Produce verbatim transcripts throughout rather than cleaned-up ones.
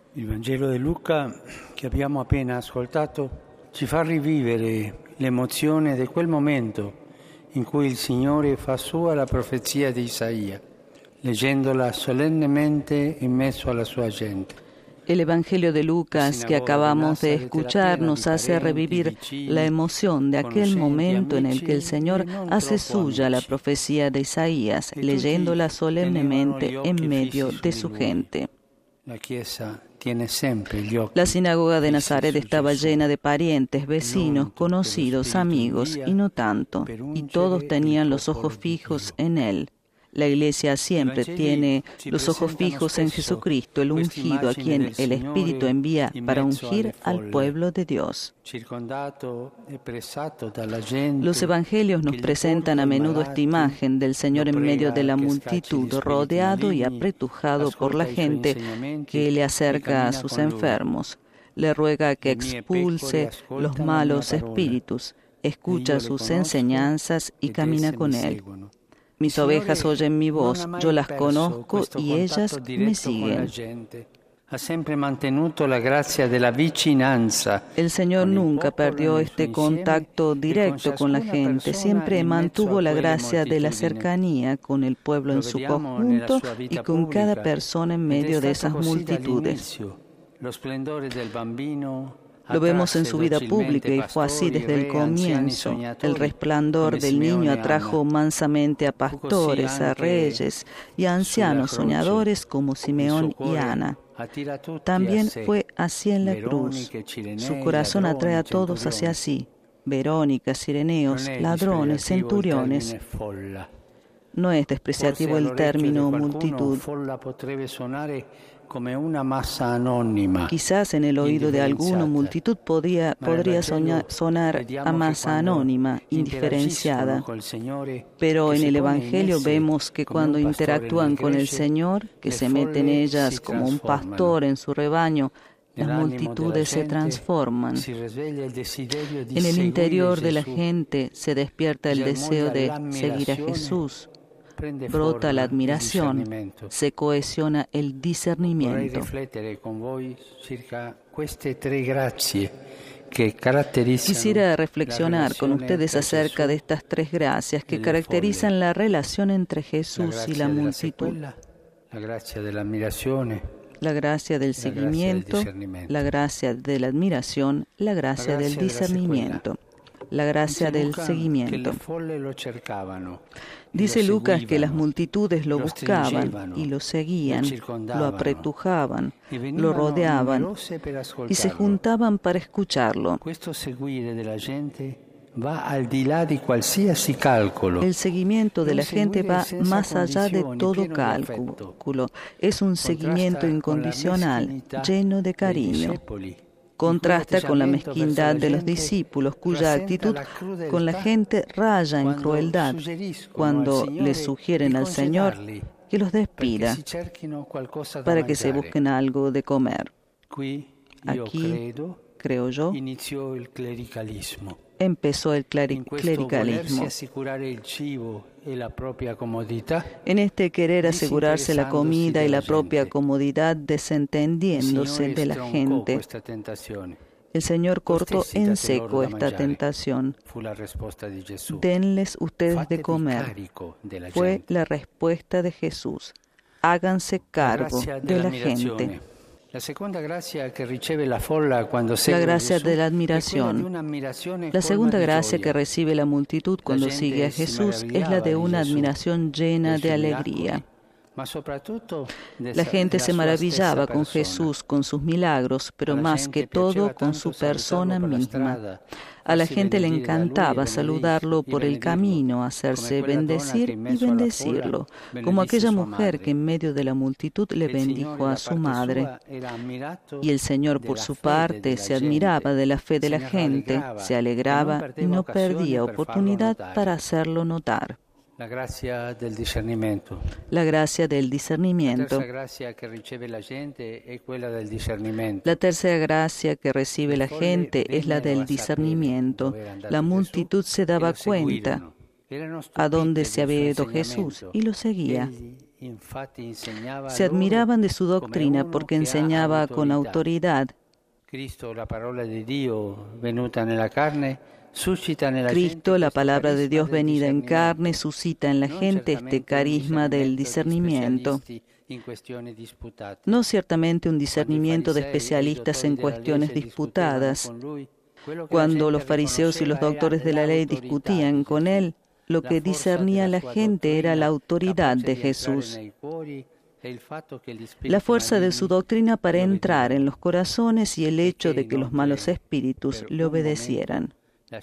Il Vangelo di Luca che abbiamo appena ascoltato ci fa rivivere l'emozione di quel momento in cui il Signore fa sua la profezia di Isaia, leggendola solennemente in mezzo alla sua gente. El Evangelio de Lucas que acabamos de escuchar nos hace revivir la emoción de aquel momento en el que el Señor hace suya la profecía de Isaías, leyéndola solemnemente en medio de su gente. La sinagoga de Nazaret estaba llena de parientes, vecinos, conocidos, amigos, y no tanto, y todos tenían los ojos fijos en él. La Iglesia siempre tiene los ojos fijos en Jesucristo, el ungido, a quien el Espíritu envía para ungir al pueblo de Dios. Los Evangelios nos presentan a menudo esta imagen del Señor en medio de la multitud, rodeado y apretujado por la gente que le acerca a sus enfermos. Le ruega que expulse los malos espíritus, escucha sus enseñanzas y camina con él. Mis ovejas oyen mi voz, yo las conozco y ellas me siguen. El Señor nunca perdió este contacto directo con la gente, siempre mantuvo la gracia de la cercanía con el pueblo en su conjunto y con cada persona en medio de esas multitudes. Lo vemos en su vida pública y fue así desde el comienzo. El resplandor del niño atrajo mansamente a pastores, a reyes y a ancianos soñadores como Simeón y Ana. También fue así en la cruz. Su corazón atrae a todos hacia sí: Verónica, sireneos, ladrones, centuriones. No es despreciativo el término multitud. Quizás en el oído de alguno multitud podía, podría soñar, sonar a masa anónima, indiferenciada. Pero en el Evangelio vemos que cuando interactúan con el Señor, que se mete en ellas como un pastor en su rebaño, las multitudes se transforman. En el interior de la gente se despierta el deseo de seguir a Jesús. Brota la admiración, se cohesiona el discernimiento. Quisiera reflexionar con ustedes acerca de estas tres gracias que caracterizan la relación entre Jesús y la multitud. La gracia del seguimiento, la gracia de la admiración, la gracia del discernimiento. La gracia del seguimiento. Dice Lucas que las multitudes lo buscaban y lo seguían, lo apretujaban, lo rodeaban y se juntaban para escucharlo. El seguimiento de la gente va más allá de todo cálculo. Es un seguimiento incondicional, lleno de cariño. Contrasta con la mezquindad de los discípulos, cuya actitud con la gente raya en crueldad cuando le sugieren al Señor que los despida para que se busquen algo de comer. Aquí, creo yo, empezó el clericalismo. En este querer asegurarse la comida y la propia comodidad, desentendiéndose de la gente, el Señor cortó en seco esta tentación. Denles ustedes de comer. Fue la respuesta de Jesús. Háganse cargo de la gente. La gracia de la admiración. La segunda gracia que recibe la multitud cuando sigue a Jesús es la de una admiración llena de alegría. La gente se maravillaba con Jesús, con sus milagros, pero más que todo con su persona misma. A la gente le encantaba saludarlo por el camino, hacerse bendecir y bendecirlo, como aquella mujer que en medio de la multitud le bendijo a su madre. Y el Señor, por su parte, se admiraba de la fe de la gente, se alegraba y no perdía oportunidad para hacerlo notar. La gracia del discernimiento. La gracia del discernimiento. La tercera gracia que recibe la gente es quella del discernimiento. La tercera gracia que recibe la gente es la del discernimiento. La multitud se daba cuenta a dónde se había ido Jesús y lo seguía. Se admiraban de su doctrina porque enseñaba con autoridad. Cristo, la palabra de Dios venuta nella carne, Cristo, la palabra de Dios venida en carne, suscita en la gente este carisma del discernimiento. No ciertamente un discernimiento de especialistas en cuestiones disputadas. Cuando los fariseos y los doctores de la ley discutían con él, lo que discernía la gente era la autoridad de Jesús, la fuerza de su doctrina para entrar en los corazones y el hecho de que los malos espíritus le obedecieran.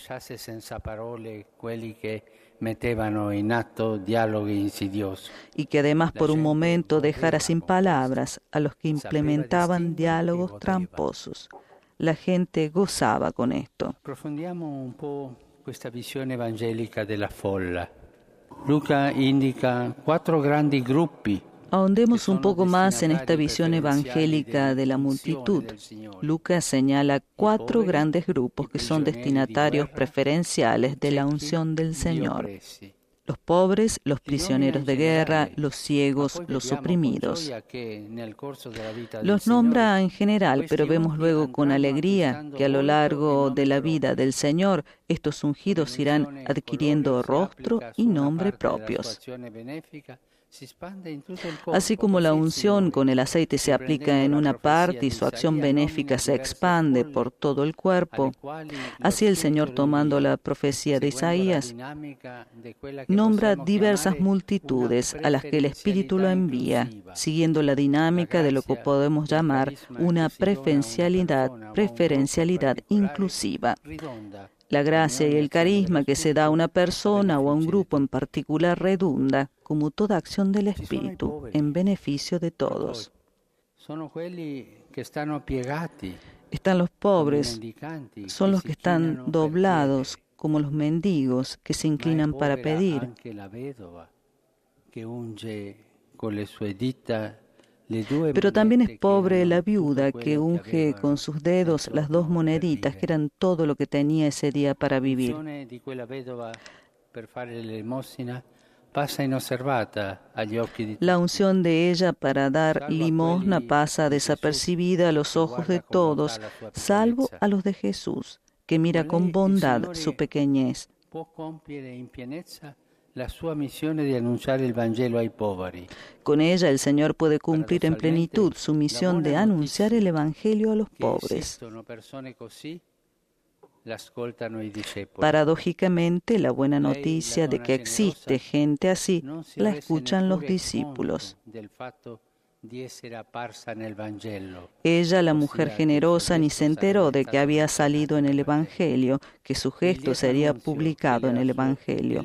Y que además por un momento dejara sin palabras a los que implementaban diálogos tramposos. La gente gozaba con esto. Approfondiamo un po' questa visione evangelica della folla. Luca indica cuatro grandi gruppi. Ahondemos un poco más en esta visión evangélica de la multitud. Lucas señala cuatro grandes grupos que son destinatarios preferenciales de la unción del Señor: los pobres, los prisioneros de guerra, los ciegos, los oprimidos. Los nombra en general, pero vemos luego con alegría que a lo largo de la vida del Señor, estos ungidos irán adquiriendo rostro y nombre propios. Así como la unción con el aceite se aplica en una parte y su acción benéfica se expande por todo el cuerpo, así el Señor, tomando la profecía de Isaías, nombra diversas multitudes a las que el Espíritu lo envía, siguiendo la dinámica de lo que podemos llamar una preferencialidad, preferencialidad inclusiva. La gracia y el carisma que se da a una persona o a un grupo en particular redunda, como toda acción del Espíritu, en beneficio de todos. Están los pobres, son los que están doblados, como los mendigos que se inclinan para pedir. Pero también es pobre la viuda que unge con sus dedos las dos moneditas que eran todo lo que tenía ese día para vivir. La unción de ella para dar limosna pasa desapercibida a los ojos de todos, salvo a los de Jesús, que mira con bondad su pequeñez. La sua missione di annunciare il Vangelo ai poveri. Con ella el Señor puede cumplir en plenitud su misión de anunciar el Evangelio a los pobres. Paradójicamente, la buena noticia de que existe gente así la escuchan los discípulos. Ella, la mujer generosa, ni se enteró de que había salido en el Evangelio, que su gesto sería publicado en el Evangelio.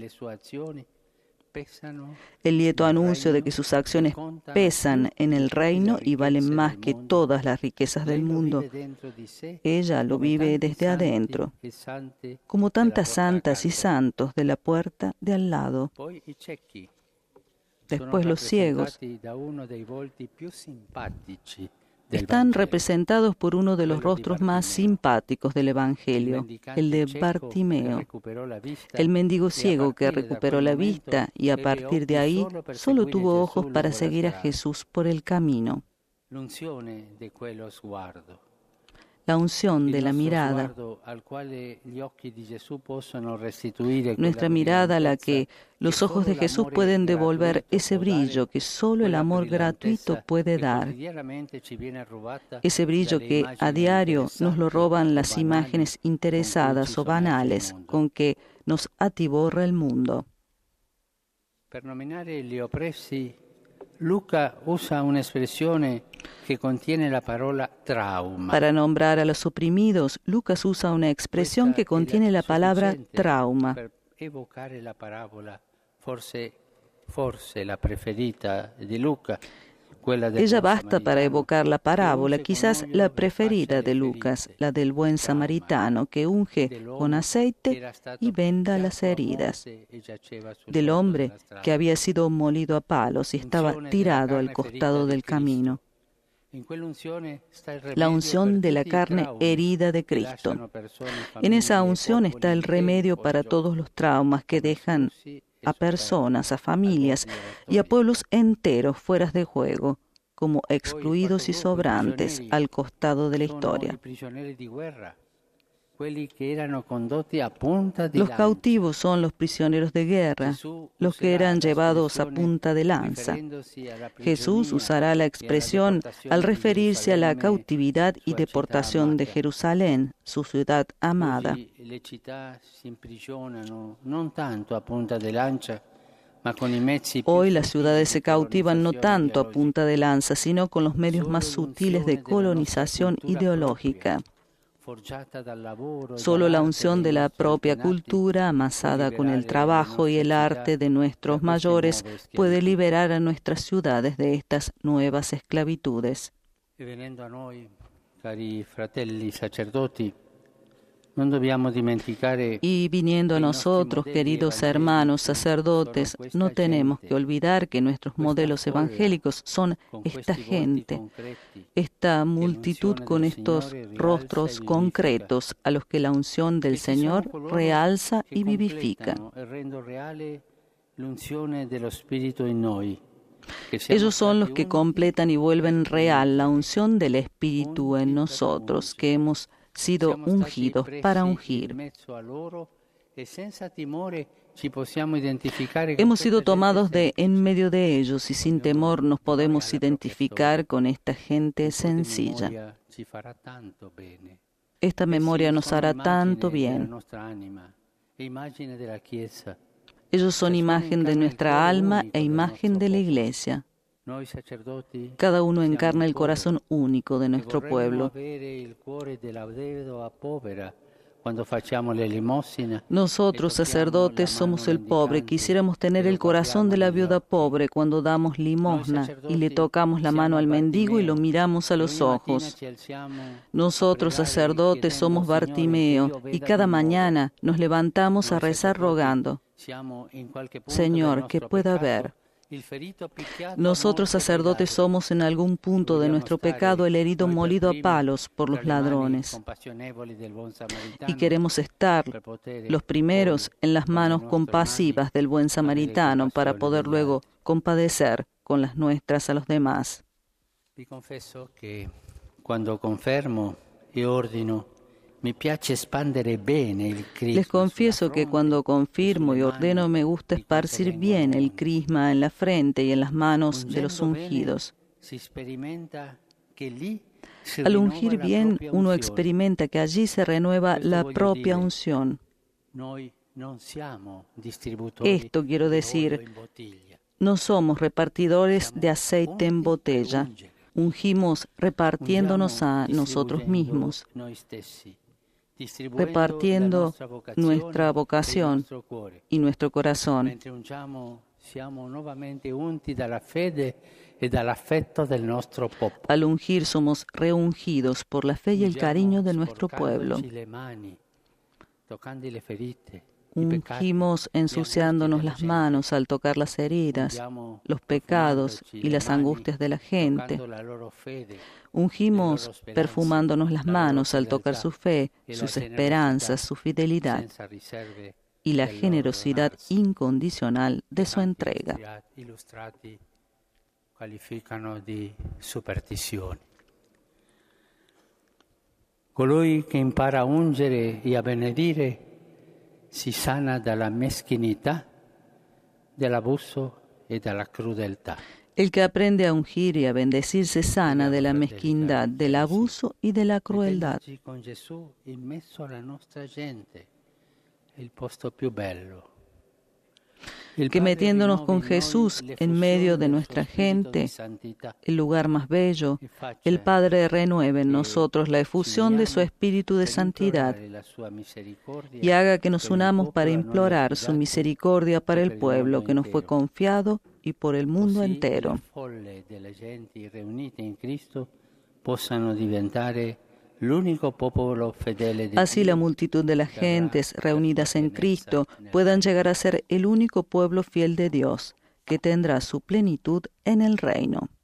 El lieto anuncio de que sus acciones pesan en el reino y valen más que todas las riquezas del mundo. Ella lo vive desde adentro, como tantas santas y santos de la puerta de al lado. Después los ciegos están representados por uno de los rostros más simpáticos del Evangelio, el de Bartimeo, el mendigo ciego que recuperó la vista y a partir de ahí solo tuvo ojos para seguir a Jesús por el camino. La unción de la mirada, nuestra mirada a la que los ojos de Jesús pueden devolver ese brillo que solo el amor gratuito puede dar, ese brillo que a diario nos lo roban las imágenes interesadas o banales con que nos atiborra el mundo. Per nominare gli oppressi, Luca usa un'espressione que contiene la parola trauma. Para nombrar a los oprimidos, Lucas usa una expresión que contiene la palabra trauma. Per evocare la parabola, forse, forse la preferita de Luca. Ella basta para evocar la parábola, quizás la preferida de Lucas, la del buen samaritano que unge con aceite y venda las heridas, del hombre que había sido molido a palos y estaba tirado al costado del camino. La unción de la carne herida de Cristo. En esa unción está el remedio para todos los traumas que dejan a personas, a familias y a pueblos enteros fuera de juego, como excluidos y sobrantes al costado de la historia. Los cautivos son los prisioneros de guerra, los que eran llevados a punta de lanza. Jesús usará la expresión al referirse a la cautividad y deportación de Jerusalén, su ciudad amada. Hoy las ciudades se cautivan no tanto a punta de lanza, sino con los medios más sutiles de colonización ideológica. Solo la unción de la propia cultura, amasada con el trabajo y el arte de nuestros mayores, puede liberar a nuestras ciudades de estas nuevas esclavitudes. Y viniendo a nosotros, queridos hermanos sacerdotes, no tenemos que olvidar que nuestros modelos evangélicos son esta gente, esta multitud con estos rostros concretos a los que la unción del Señor realza y vivifica. Ellos son los que completan y vuelven real la unción del Espíritu en nosotros, que hemos sido ungidos para ungir. Hemos sido tomados de en medio de ellos y sin temor nos podemos identificar con esta gente sencilla. Esta memoria nos hará tanto bien. Ellos son imagen de nuestra alma e imagen de la Iglesia. Cada uno encarna el corazón único de nuestro pueblo. Nosotros, sacerdotes, somos el pobre. Quisiéramos tener el corazón de la viuda pobre cuando damos limosna y le tocamos la mano al mendigo y lo miramos a los ojos. Nosotros, sacerdotes, somos Bartimeo y cada mañana nos levantamos a rezar rogando: Señor, que pueda ver. Nosotros, sacerdotes, somos en algún punto de nuestro pecado el herido molido a palos por los ladrones. Y queremos estar los primeros en las manos compasivas del buen samaritano para poder luego compadecer con las nuestras a los demás. Vi confieso que cuando confermo y ordino, Les confieso que cuando confirmo y ordeno me gusta esparcir bien el crisma en la frente y en las manos de los ungidos. Al ungir bien, uno experimenta que allí se renueva la propia unción. Esto quiero decir, no somos repartidores de aceite en botella. Ungimos repartiéndonos a nosotros mismos, repartiendo nuestra vocación y nuestro corazón. Al ungir somos reungidos por la fe y el cariño de nuestro pueblo. Ungimos ensuciándonos las manos al tocar las heridas, los pecados y las angustias de la gente. Ungimos perfumándonos las manos al tocar su fe, sus esperanzas, su fidelidad y la generosidad incondicional de su entrega. Colui che impara a ungere e a benedire si sana dalla meschinità, dell'abuso e dalla crudeltà. El que aprende a ungir y a bendecir se sana de la mezquindad, del abuso y de la crueldad. Con Gesù in mezzo alla nostra gente, il posto più bello. Que metiéndonos con Jesús en medio de nuestra gente, el lugar más bello, el Padre renueve en nosotros la efusión de su espíritu de santidad y haga que nos unamos para implorar su misericordia para el pueblo que nos fue confiado y por el mundo entero. Así la multitud de las gentes reunidas en Cristo puedan llegar a ser el único pueblo fiel de Dios, que tendrá su plenitud en el reino.